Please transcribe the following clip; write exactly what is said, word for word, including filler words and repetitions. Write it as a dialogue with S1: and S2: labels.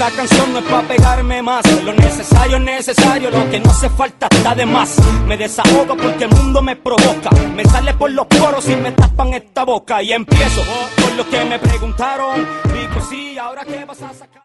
S1: esta canción no es pa' pegarme más. Lo necesario es necesario, lo que no hace falta está de más. Me desahogo porque el mundo me provoca. Me sale por los poros y me tapan esta boca. Y empiezo por lo que me preguntaron. Digo sí, ahora qué vas a sacar.